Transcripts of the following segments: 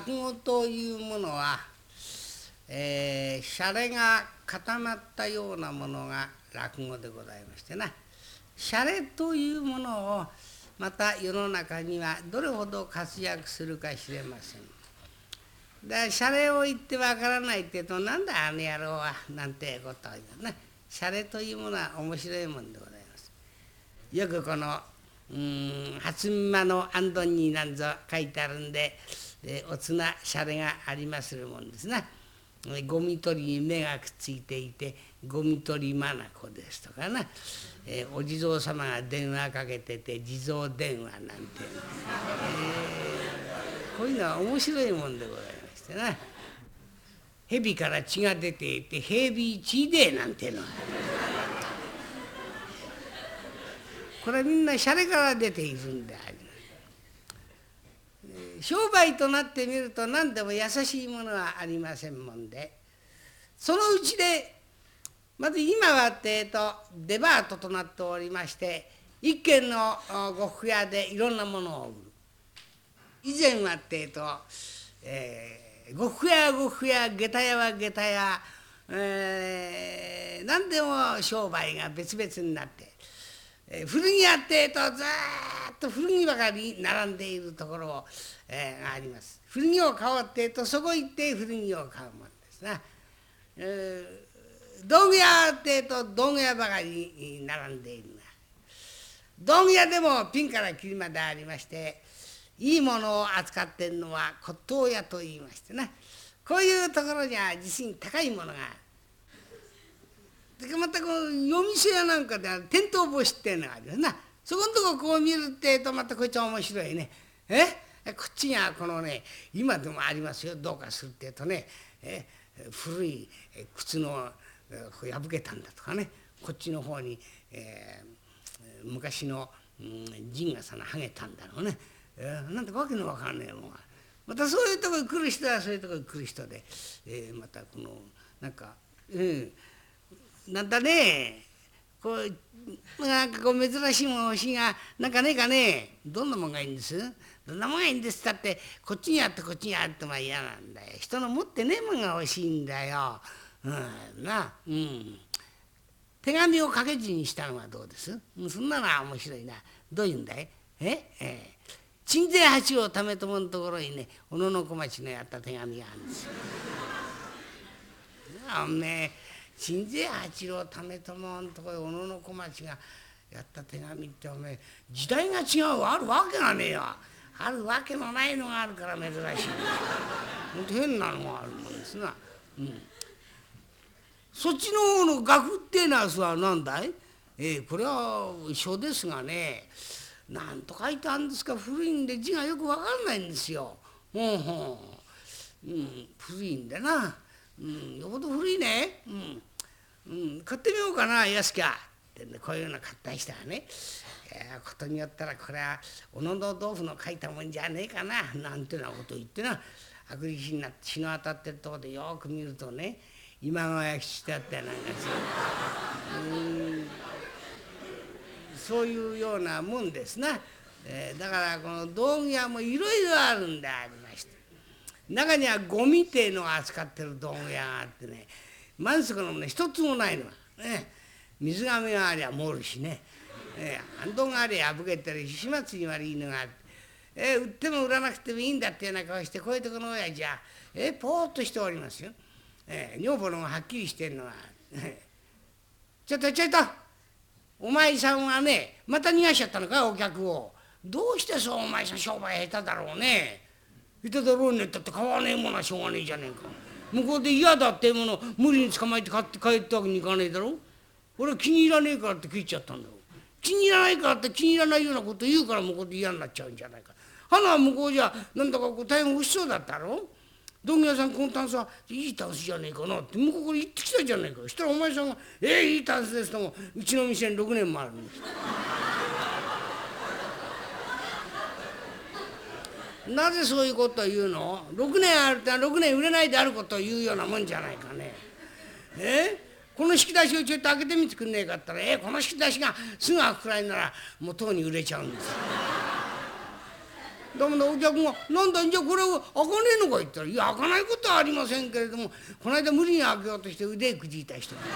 落語というものは、シャレが固まったようなものが落語でございましてな、シャレというものをまた世の中にはどれほど活躍するか知れません。だからシャレを言ってわからないって言うと、なんだあの野郎はなんてことを言うね。シャレというものは面白いもんでございます。よくこの初馬のあんどんになんぞ書いてあるんで、おつなシャレがありまするもんですな。ゴミ取りに目がくっついていてゴミ取りまなこですとかな、お地蔵様が電話かけてて地蔵電話なんて、こういうのは面白いもんでございましてな。蛇から血が出ていて蛇血でなんてのはこれはみんなシャレから出ているんであります。商売となってみると何でも優しいものはありませんもんで、そのうちでまず今はってデパートとなっておりまして、一軒の呉服屋でいろんなものを売る。以前はって呉服屋は呉服屋、下駄屋は下駄屋、何でも商売が別々になって、古着屋ってずーっと古着ばかり並んでいるところがあります。古着を買おうってそこ行って古着を買うもんですな。道具屋って道具屋ばかり並んでいるな。道具屋でもピンからキリまでありまして、いいものを扱っているのは骨董屋といいましてな、こういうところには実に高いものがある。でまたこう夜店屋なんかでは天灯星っていうのがあるよな。そこのとここう見るってまたこいつは面白いね。こっちにはこのね、今でもありますよ。どうかするってね、古い靴の破けたんだとかね、こっちの方に、昔の陣がさの剥げたんだろうね、なんてわけのわかんねえもんが、またそういうとこに来る人はそういうとこに来る人で、またこのなんか、なんだね、こうなんかこう珍しいもの欲しいがなんかねえかね。どんなもんがいいんです？どんなもんがいいんですったってこっちにあってこっちにあっても嫌なんだよ。人の持ってねえもんが欲しいんだよ。手紙を書け字にしたのはどうです？そんなのは面白いな。どういうんだい？鎮西八郎為朝のところにね、小野小町のやった手紙があるんですよ。おめえ鎮西八郎為朝のところに小野小町がやった手紙っておめえ時代が違うあるわけがねえよ。あるわけのないのがあるから珍しい。ほんと変なのがあるもんですな。そっちの方の楽ってえのは何だい？これは書ですがね、なんと書いてあるんですか。古いんで字がよくわかんないんですよ。古いんでな。よほど古いね。買ってみようかな安きゃってんで、こういうの買った人はね、ことによったらこれは小野豆腐の書いたもんじゃねえかななんてなことを言ってな、悪力になって日の当たってるところでよく見るとね、今川焼きしてあったりなんかそういうようなもんですな。だからこの道具屋もいろいろあるんでありまして、中にはゴミっていうのを扱ってる道具屋があってね、満足のもの一つもないのは、水がめがありゃ漏るしね、あんどんがありゃ破けてるし、始末に悪いのがあって、売っても売らなくてもいいんだっていうような顔して、こういうところの親父はぽーっとしておりますよ。女房の方がはっきりしてるのは、ちょっとお前さんはねまた逃がしちゃったのかお客を。どうしてそうお前さん商売下手だろうね。下手だろうねって買わねえものはしょうがねえじゃねえか。向こうで嫌だっていうものを無理に捕まえて買って帰ったわけにいかねえだろ。俺は気に入らねえからって聞いちゃったんだろ。気に入らないからって気に入らないようなこと言うから向こうで嫌になっちゃうんじゃないか。花は向こうじゃなんだかこう大変欲しそうだったろ。道具屋さんこのタンスはいいタンスじゃねえかなって向こうから言ってきたじゃねえか。そしたらお前さんが「いいタンスです」ともうちの店に6年もあるんです。なぜそういうことを言うの？6年あるって6年売れないであることを言うようなもんじゃないかね。この引き出しをちょっと開けてみてくんねえかったらこの引き出しがすぐ開くくらいならもうとうに売れちゃうんですよ。 だもんお客が「なんだじゃあこれ開かねえのか?」言ったら「いや開かないことはありませんけれどもこの間無理に開けようとして腕くじいた人が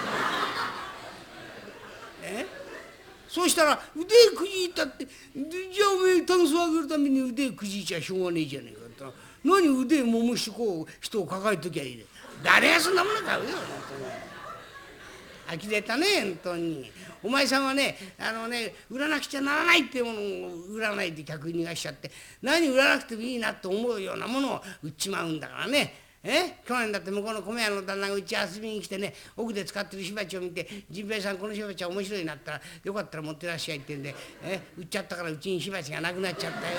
そうしたら腕くじいたってじゃあおめえタンスを上げるために腕くじいちゃしょうがねえじゃねえかって何腕もむしてこう人を抱えときゃいいで誰がそんなもの買うよ本当に呆れたね本当に。お前さんはね売らなくちゃならないっていうものを売らないで客に逃がしちゃって何売らなくてもいいなと思うようなものを売っちまうんだからね。去年だって向こうの米屋の旦那がうち遊びに来てね奥で使ってる火鉢を見て「甚兵衛さんこの火鉢は面白いなったらよかったら持ってらっしゃい」って言うんで売っちゃったからうちに火鉢がなくなっちゃったよ。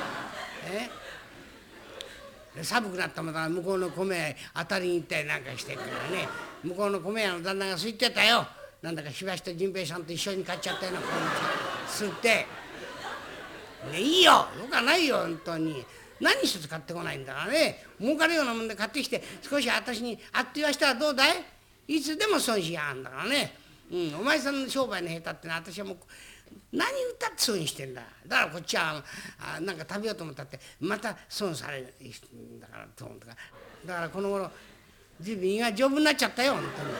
寒くなったもんだから向こうの米当たりに行ったりなんかしてるからね向こうの米屋の旦那が吸ってたよ。なんだか火鉢と甚兵衛さんと一緒に買っちゃったようなこの吸って、ね、いいよよくはないよ本当に。何一つ買ってこないんだからね儲かるようなもんで買ってきて少し私にあって言わしたらどうだいいつでも損しやがんだからね、お前さんの商売の下手ってのは私はもう何売ったって損してんだ。だからこっちはなんか食べようと思ったってまた損されるんだからと思っただからこの頃随分胃が丈夫になっちゃったよ本当に。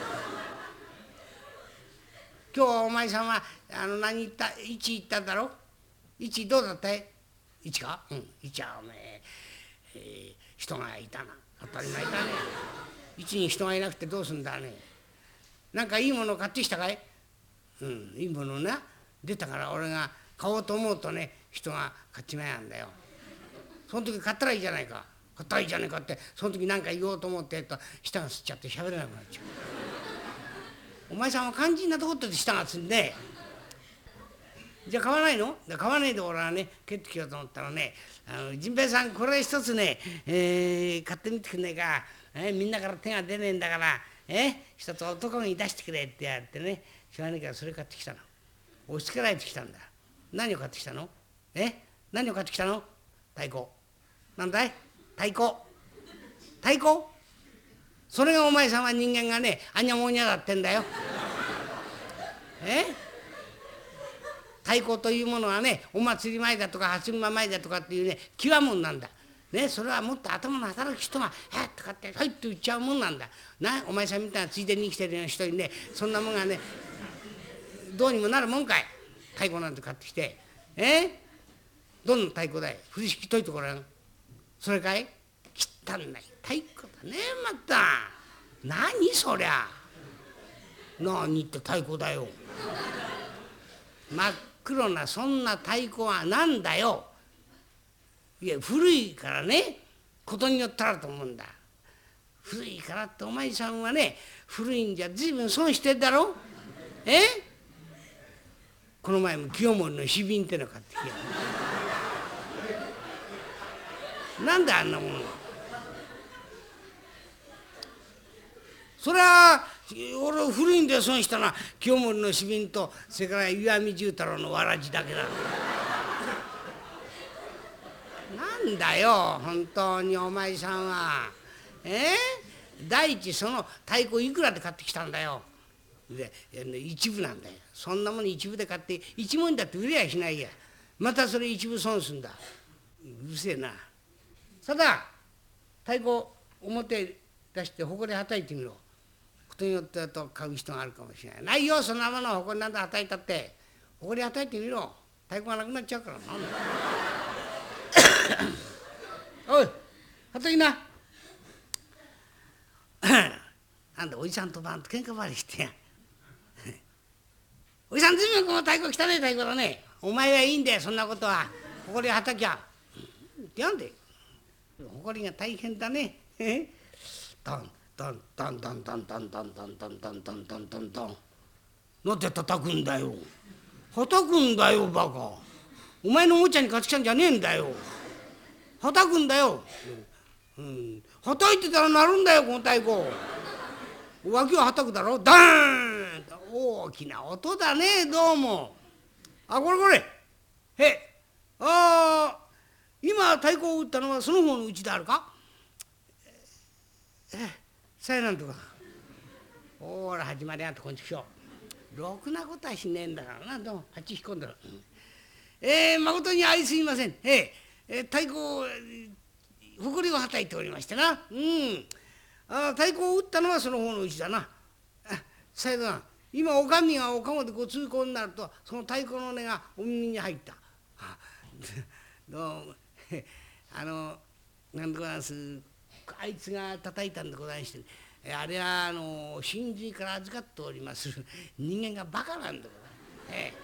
今日お前さんは何言った1行っただろ1どうだったい1か1はおめえ、人がいたな当たり前だね。1に人がいなくてどうすんだね。なんかいいもの買ってきたかいいいものな出たから俺が買おうと思うとね人が買っちまやんだよ。その時買ったらいいじゃないか買ったらいいじゃないかってその時何か言おうと思って舌が吸っちゃって喋れなくなっちゃう。お前さんは肝心なとこって舌がつんでじゃあ買わないの買わないで俺はね帰ってきようと思ったらね甚兵衛さんこれ一つね、買ってみてくんねえか、みんなから手が出ねえんだから一つ男に出してくれって言われてねしょうがねえからそれ買ってきたの。押し付けられてきたんだ。何を買ってきたの何を買ってきたの太鼓。なんだい太鼓太鼓それがお前さんは人間がねあんにゃもんにゃだってんだよ。太鼓というものはねお祭り前だとか初馬前だとかっていうね極もんなんだ。それはもっと頭の働く人が「へっ」とかって「はい」って言っちゃうもんなんだ。お前さんみたいなついでに生きてるような人にねそんなもんがねどうにもなるもんかい。太鼓なんて買ってきてどんな太鼓だい振り敷きといてごらん。それかい汚い太鼓だねまた。何そりゃ何って太鼓だよ。真っ黒なそんな太鼓はなんだよ。いや古いからねことによったらと思うんだ。古いからってお前さんはね古いんじゃ随分損してんだろ。この前も清盛の紙瓶っての買ってきやなんであんなものそりゃ俺古いんで損したのは清盛の紙瓶とそれから岩見重太郎のわらじだけだ。なんだよ本当にお前さんは第一その太鼓いくらで買ってきたんだよ。で一部なんだよ。そんなもの一部で買って一文だって売れやしないやまたそれ一部損すんだ。うるせえな。さだ太鼓表出してほこりはたいてみろ。ことによってはと買う人があるかもしれない。ないよそんなものほこりなんだはたいたってほこりはたいてみろ。太鼓がなくなっちゃうからなんだおいはたきななんだおじさんとばんと喧嘩ばりしてやおじさんずいぶんこの太鼓汚い太鼓だね。お前はいいんだよそんなことはほこりはたきゃなんでほこりが大変だねトントントントントントントントントントントントントントンなんで叩くんだよ。はたくんだよバカ。お前のおもちゃに買ってきたんじゃねえんだよ。はたくんだよ。はたいてたら鳴るんだよこの太鼓。脇をはたくだろダーン大きな音だねどうも。これこれ今太鼓を打ったのはその方のうちであるか。さえなんとかほら始まりやんとこんちくしょう。ろくなことはしねえんだからな。どうもあっち引っ込んでる。誠にあいすいません。 太鼓を誇りをはたいておりましてな、太鼓を打ったのはその方のうちだな。さよな今お上がお駕でご通行になるとその太鼓の音がお耳に入った。どうもなんでございます、あいつが叩いたんでございまして、ね、あれは神髄から預かっております人間がバカなんでございます。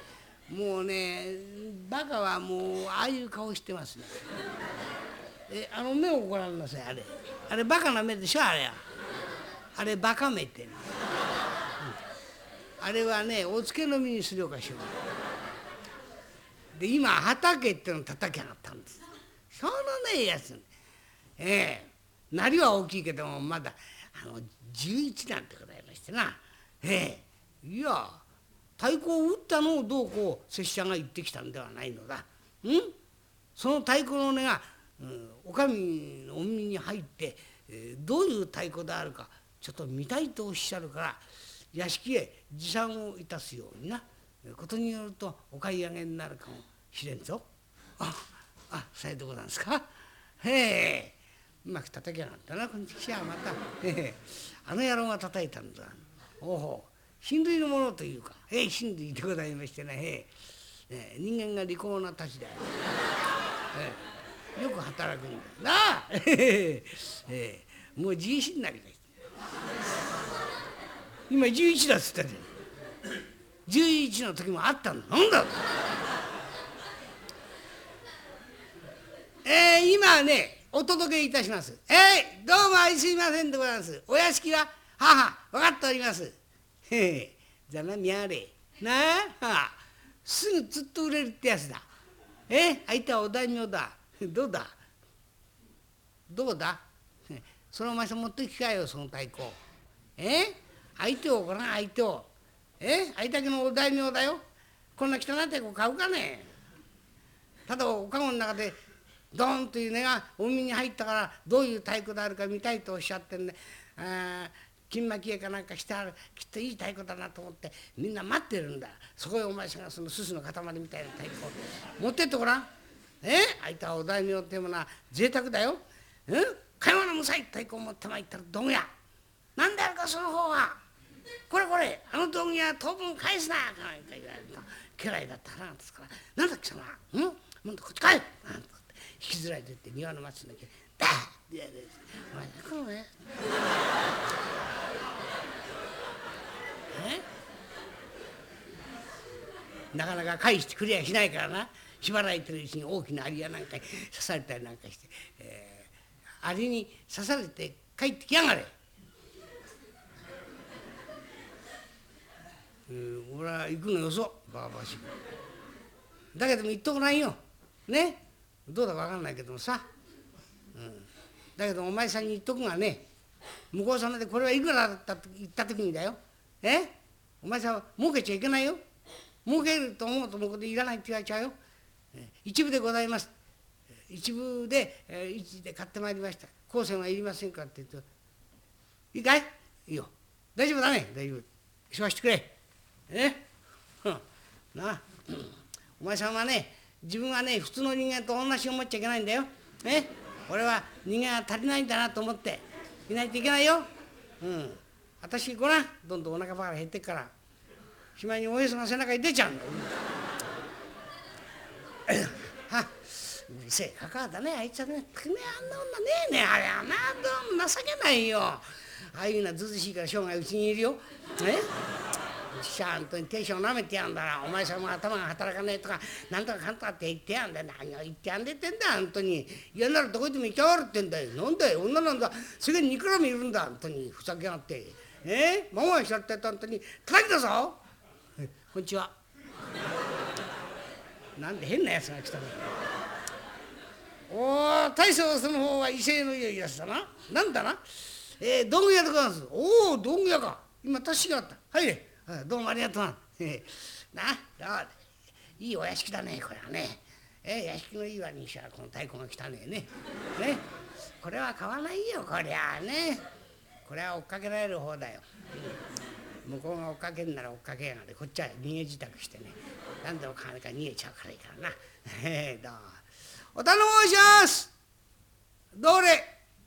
もうねバカはもうああいう顔してますね。目をご覧なさい。あれバカな目でしょ。あれバカ目ってね、あれはねおつけの実にするおかしい。で今畑っての叩き上がったんです。そのねやつ、なりは大きいけどもまだ11なんてございましてな、いや太鼓を打ったのをどうこう拙者が言ってきたんではないのだ。その太鼓の音が、お上のお耳に入って、どういう太鼓であるかちょっと見たいとおっしゃるから屋敷へ持参をいたすようになことによるとお買い上げになるかもしれんぞ。さようでございますか。うまく叩きやがったなこんちきしゃまた。あの野郎が叩いたんだ。親類のものというか親類でございましてね、人間が利口なたちだよ。よく働くんだなあ。もう11になりました。今11だっつったじゃん。11の時もあったんだ。なんだ。今ねお届けいたします。どうもすいませんでございます。お屋敷は分かっております。ざまみゃれなあ、すぐずっと売れるってやつだ。相手はお大名だ。どうだそのお前さん持ってきかよその太鼓。相手をごらん相手を。あいだけのお大名だよ。こんな汚い太鼓買うかね。ただおかごの中でドーンという音がお耳に入ったからどういう太鼓であるか見たいとおっしゃってんで、金巻き絵かなんかしてあるきっといい太鼓だなと思ってみんな待ってるんだ。そこへお前さんがそのすすの塊みたいな太鼓を持ってってごらん。相手はお大名っていうものは贅沢だよ。買い物むさい太鼓を持ってまいったら道具屋なんであるかその方はこれあの道具屋当分返すななんか言われると家来だったなですからなんだっけそのもっとこっち帰るなんて引きずられてって庭の松の木ダーッてやる。お前このねなかなか返してくれやしないからな。しばらいてるうちに大きなアリやなんかに刺されたりなんかして、アリに刺されて帰ってきやがれ。俺は行くのよそバカバカしい。だけども言っとこないよね。どうだか分かんないけどもさ、だけどお前さんに言っとくがね、向こう様でこれはいくらだったと言った時にだよ、お前さんは儲けちゃいけないよ。儲けると思うと向こうでいらないって言われちゃうよ。一部でございます。一部で、一で買ってまいりました。高専はいりませんかって言うと、いいかい？いいよ。大丈夫だね。大丈夫。しましてくれ。なあ、お前さんはね、自分はね、普通の人間と同じ思っちゃいけないんだよ。俺は人間が足りないんだなと思っていないといけないよ。私ごらん、どんどんお腹ばかり減ってっから、しまいにおへそが背中に出ちゃうんだよ。うるせえかかだねあいつはね。あんな女ねえねあれはなどうも情けないよ。ああいうのはずうずしいから生涯うちにいるよ。ちゃんとテンションなめてやんだな。お前さんも頭が働かねえとかなんとかかんとかって言ってやんだ。何を言ってやんでってんだ本当に。嫌ならどこ行っても行きやがるってんだよ。なんだよ女なんだ世間にいくらもいるんだ本当に。ふざけやがって。ママがしちゃって本当に叩きだぞ。こんにちは。なんで変なやつが来たの。大将その方は威勢のいいやつだな。なんだな。道具屋でございます。道具屋か。今確かあった。入れ。どうもありがとうな。いいお屋敷だねこれはね。屋敷のいいわにしちゃこの太鼓が来たねね。これは買わないよこりゃあね。これは追っかけられる方だよ。向こうが追っかけんなら追っかけやがれ。こっちは逃げ自宅してね。何でも買わないから逃げちゃうからいいからな。どうお頼申します。どれ。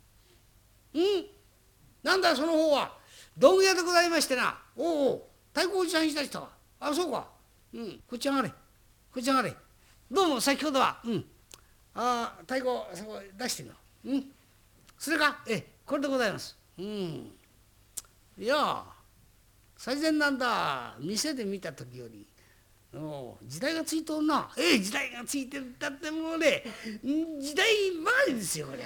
なんだその方は。道具屋でございましてな。おお、太鼓おじさんしだしたわ。あ、そうか。こっち上がれ。こっち上がれ。どうも先ほどは。太鼓そこ出してみろ。それか。これでございます。いや最善なんだ。店で見た時より時代がついとんな。時代がついてるだってもうね、時代ばかりですよこり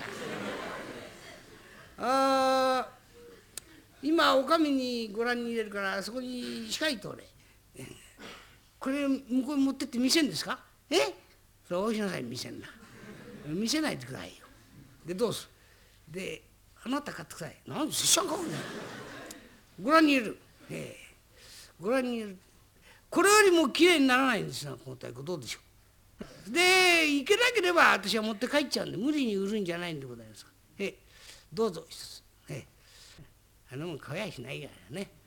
ゃ。今お上にご覧に入れるからそこに控えておれ。これ向こうに持ってって見せんですか。それおしなさい。見せんな。見せないでくださいよ。でどうする。であなた買ってください。なんで拙者が買うねん。ご覧に入れる。ご覧に入れる。これよりもきれいにならないんですよこの太鼓。どうでしょう。でいけなければ私は持って帰っちゃうんで無理に売るんじゃないんでございます。どうぞ一つ。あのもん買やしないからね。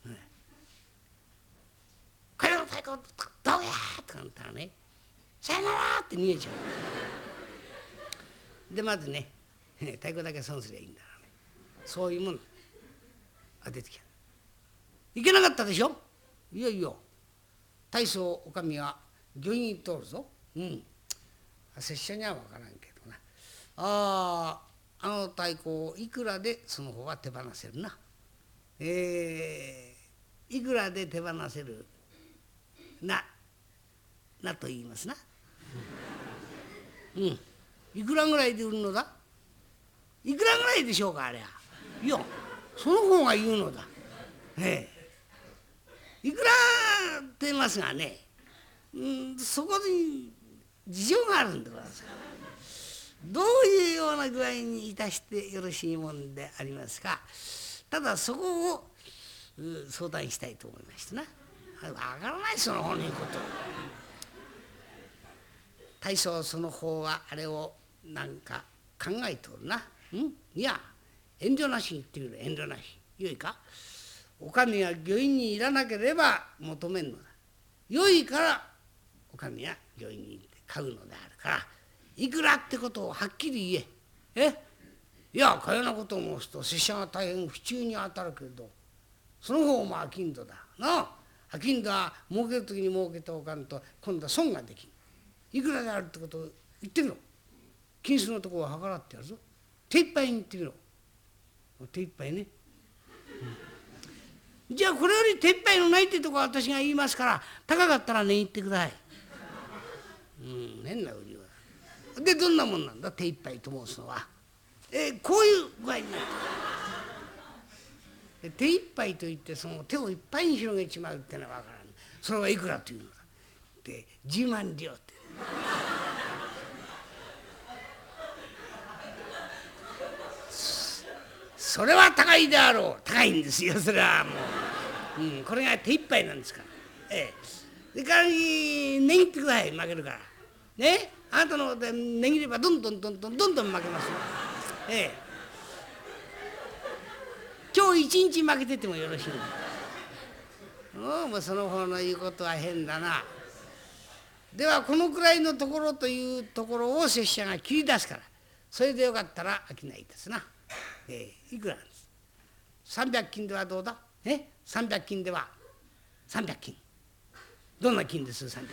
これの太鼓どうやとか言ったらね、さよならって逃げちゃう。でまずね太鼓だけ損すりゃいいんだからね。そういうもんが出てきた。いけなかったでしょ。いやいや大層お上は御意に通るぞ。拙者には分からんけどな。あの太鼓をいくらでその方は手放せるな。いくらで手放せるなと言いますな。いくらぐらいで売るのだ。いくらぐらいでしょうかあれは。いやその方が言うのだ。いくらって言いますがね、そこに事情があるんでございます。どういうような具合にいたしてよろしいもんでありますか。ただそこを相談したいと思いましてな。分からないその方の言うこと。大層その方はあれをなんか考えておるな。いや遠慮なしに言ってみる。遠慮なし。よいか。お上が御意にいらなければ求めんのだ。よいからお上が御意に買うのであるからいくらってことをはっきり言え。いやかようなことを申すと拙者が大変不忠に当たるけれどその方も商人だな。商人は儲ける時に儲けておかんと今度は損ができん。いくらであるってことを言ってみろ。金子のところは計らってやるぞ。手いっぱいに言ってみろ。手いっぱいね。じゃあこれより手いっぱいのないってとこは私が言いますから高かったらね言ってください。変な売りは。でどんなもんなんだ手いっぱいと申すのは。こういう具合になって手いっぱいといってその手をいっぱいに広げちまうってのは分からん。それはいくらというのだ。で10万両って。それは高いであろう。高いんですよそれはもう。これが手いっぱいなんですから。それからに値切ってください。負けるからね。あなたので値切ればどんどん負けますよ。今日一日負けててもよろしいんだ。もうその方の言うことは変だな。ではこのくらいのところというところを拙者が切り出すからそれでよかったら商いですな。いくらなんです。300金ではどうだ。300金では300金。どんな金です300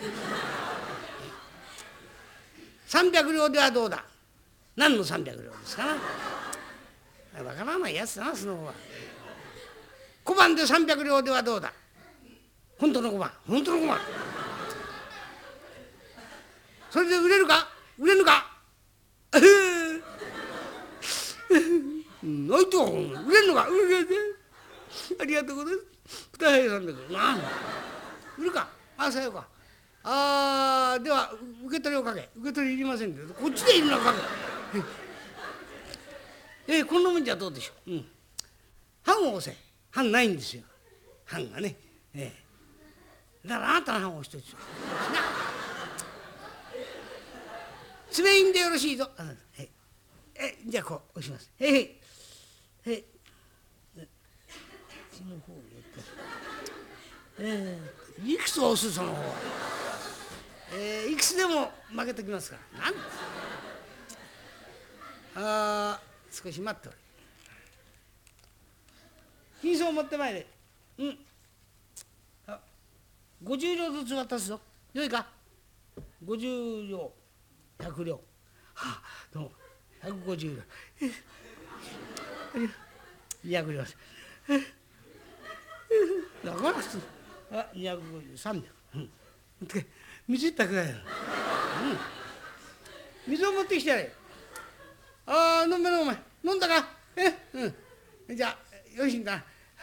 金。300両ではどうだ。何の300両ですかな。わからないやつだなその方は。小判で300両ではどうだ。本当の小判。本当の小判。それで売れるか売れぬか。相手は売れるのか。売れる。ありがとうございます。二平さんだけどな。売るか。さようか。では受け取りをかけ。受け取りいりませんけどこっちでいるのかけ。こんなもんじゃどうでしょう。藩を押せ。藩ないんですよ。藩がね。だからあなたの藩を一つ。爪印でよろしいぞ。じゃあこう押します。いくつ押すその方は。いくつでも負けときますから。なん少し待っておれ。金子を持ってまいれ。50両ずつ渡すぞ。よいか。50両、100両。はあ、どうも、150両。200両。だから250、300。水いったくらいだよ。水を持ってきてやれ。飲め飲め。飲んだか。じゃあよろしいんだな。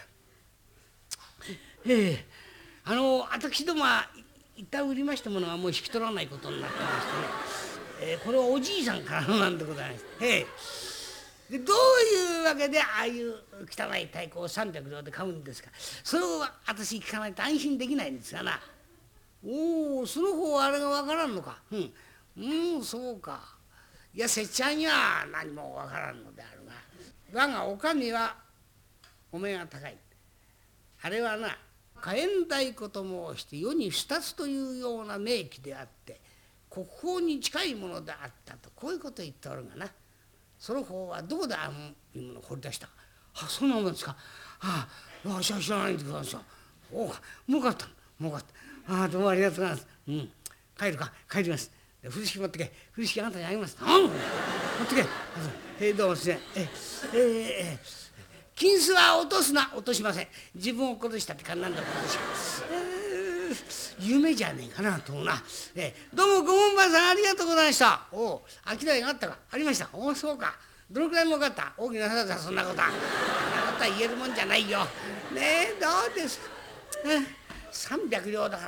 私どもは一旦売りましたものはもう引き取らないことになってましてね、これはおじいさんからのなんでございます。でどういうわけでああいう汚い太鼓を300両で買うんですか。それを私聞かないと安心できないんですがな。おお、その方はあれが分からんのか。そうか。いや、せっちゃんには何も分からんのであるが、我がお上はお目が高い。あれはな、火炎太鼓と申して世に二つというような名器であって、国宝に近いものであったと、こういうことを言っておるがな。その方はどこであのいうものを掘り出したか。そんなもんですか。私は知らないんでございますよ。おお、儲かった、儲かった。どうもありがとうございます。帰るか、帰ります。風呂敷持ってけ。風呂敷あなたにあげます。持ってけ。どうもすね。金子は落とすな。落としません。自分を殺したってかなんだ私。夢じゃねえかなと思うな。どうもご門番さんありがとうございました。おお、商いがあったか。ありました。おお、そうか。どのくらい儲かった。大きな話だ、そんなことは。そんなことは言えるもんじゃないよ。ねえ、どうです。300両だ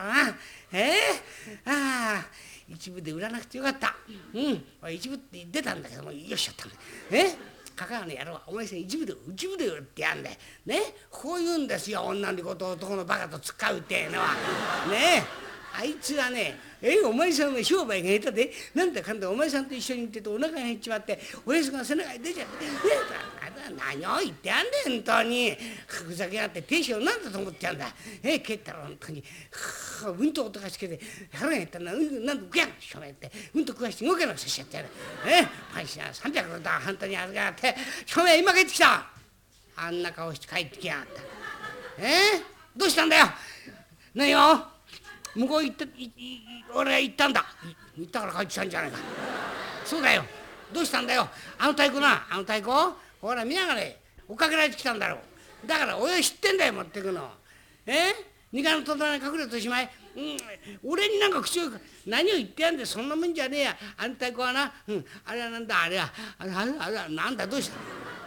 からな。一部で売らなくてよかった。一部って出たんだけども、よっしゃったね。かかわの野郎はお前さん一部で売ってやんだよ。ね、こう言うんですよ、女のことを男のバカと使うっていうのは。ねえ。あいつはね、お前さんは商売が下手で、なんだかんだお前さんと一緒に行っててお腹が減っちまって、おやつが背中に出ちゃって、何を言ってやんだよ、本当に。ふざけやがって亭主をなんだと思ってやんだ。帰ったら本当に、うんと音がつけて、腹が減ったらなんだ食やんしょめって、うんと食わして動けなくさしちゃってやる。パンシャー300だ、本当に預かって、しょめ今帰ってきた。あんな顔して帰ってきやがった。どうしたんだよ。何よ。向こう行って俺が行ったんだ。行ったから帰ってきたんじゃないか。そうだよ。どうしたんだよ。あの太鼓な、あの太鼓ほら見やがれ。追っかけられてきたんだろう。だから親知ってんだよ、持ってくの。二階の戸棚に隠れておしまい。俺になんか口を何を言ってやんで、そんなもんじゃねえや。あの太鼓はな、あれはなんだ、あれはなんだ、どうした。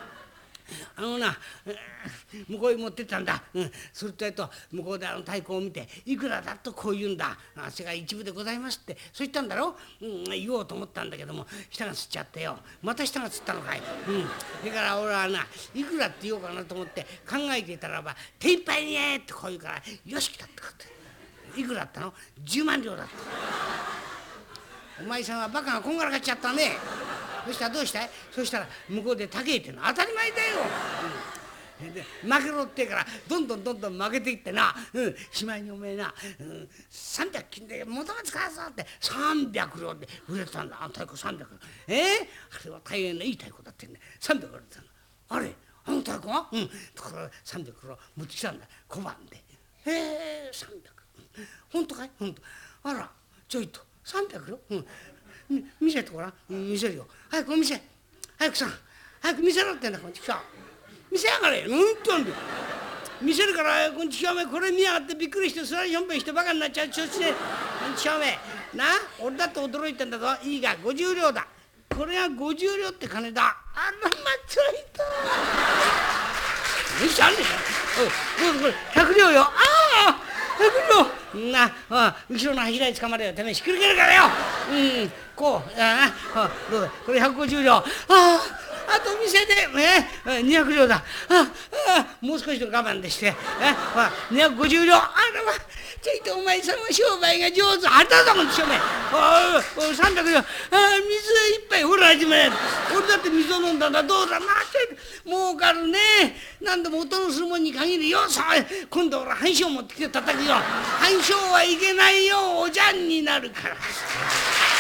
向こうに持ってったんだ。それと向こうであの太鼓を見て、いくらだとこう言うんだ。それが一部でございますって、そう言ったんだろ。言おうと思ったんだけども、舌がつっちゃってよ。また舌がつったのかい。だから俺はな、いくらって言おうかなと思って考えていたらば、手いっぱいにってこう言うから、よし来たってこと。いくらだったの ?10 万両だった。お前さんはバカがこんがらがっちゃったね。そしたらどうしたい。そしたら向こうで高えっての当たり前だよ。で負けろってからどんどん負けていってな、しまいにおめえな、300金で元が使うぞって300両で売れてたんだ。あの太鼓300両。あれは大変ないい太鼓だってんだ。300両売れてたんだ。あれあの太鼓はだから300両持ってきたんだ、小判で。300。本当かい。本当。あらちょいと300両。見せてごらん。見せるよ。早く見せ。早くさん。早く見せろってんだ、こんちきさ。見せやがれ。見せるから、こんちきおめえ、これ見やがってびっくりして、それはしょんべんしてバカになっちゃう。ちょっとね、こんちきおめえ。な、俺だって驚いてんだぞ。いいが、50両だ。これが50両って金だ。ちょいと。見せあんねん。これ、100両よ。100両。後ろの柱につかまれよ。てめえ、ひっくり返るからよ。こう、どうだ、これ150両。あと店で、200両だ。もう少しの我慢でして、250両。ちょいとお前さんは商売が上手。あれだぞ、こんちしょめ。300両。水一杯ほら始め。俺だって水を飲んだんだ。どうだ、儲かるね。何でも音のするもんに限るよ。今度俺半鐘持ってきて叩くよ。半鐘はいけないよ。おじゃんになるから。